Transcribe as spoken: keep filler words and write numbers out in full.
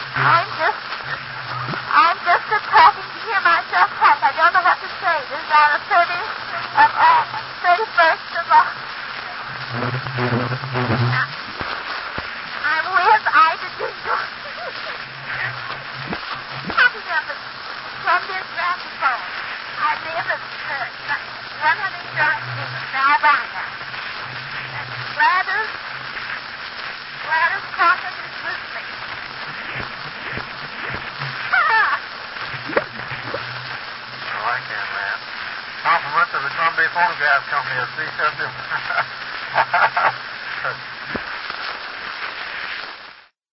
I'm just, I'm just attacking to hear myself talk. I don't know what to say. This is on the thirtieth of August, thirty-first of August. I'm with Ida Dingle. Happy number from this graphophone. I live at uh, one hundred Drive Street, Alabama. Gladys, Gladys Crockett is with me. Oh, I can't laugh. Compliment to the Columbia Phonograph Company of C W.